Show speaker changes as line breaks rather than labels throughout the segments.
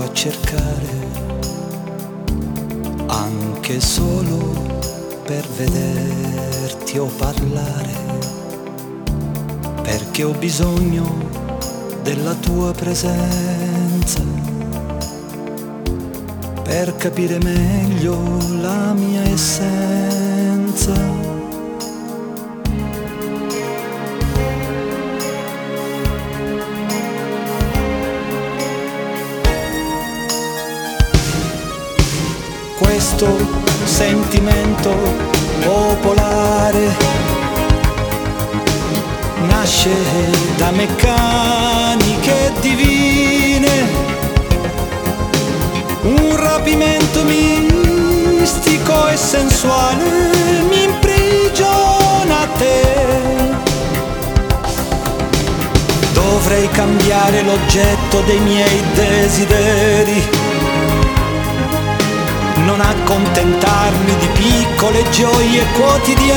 a cercare, anche solo per vederti o parlare, perché ho bisogno della tua presenza, per capire meglio la mia essenza. Questo sentimento popolare nasce da meccaniche divine, un rapimento mistico e sensuale mi imprigiona a te. Dovrei cambiare l'oggetto dei miei desideri, non accontentarmi di piccole gioie quotidiane,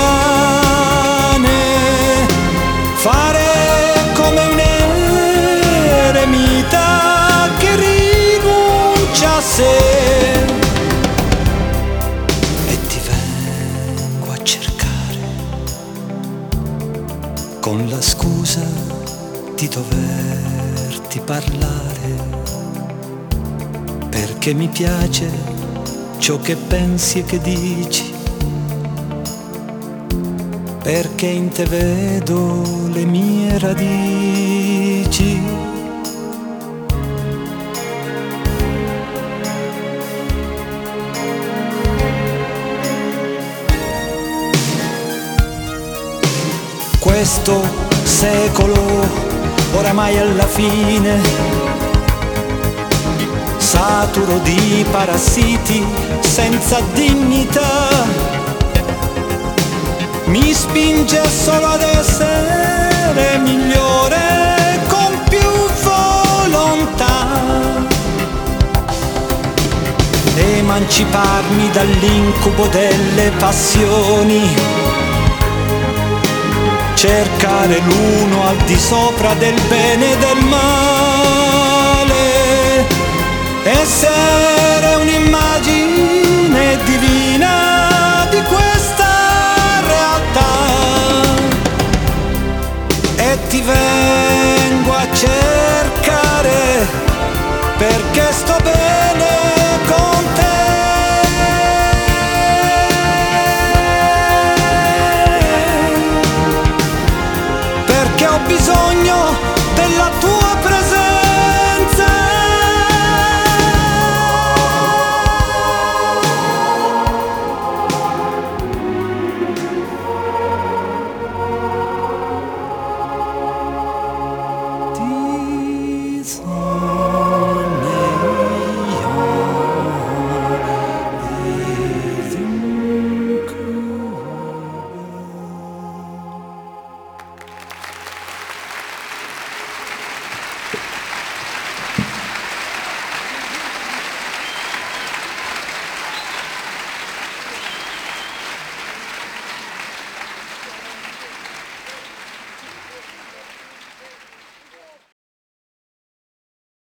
fare come un eremita che rinuncia a sé, e ti vengo a cercare con la scusa di doverti parlare, perché mi piace ciò che pensi e che dici, perché in te vedo le mie radici. Questo secolo oramai alla fine, saturo di parassiti senza dignità, mi spinge solo ad essere migliore con più volontà, emanciparmi dall'incubo delle passioni, cercare l'uno al di sopra del bene e del male, essere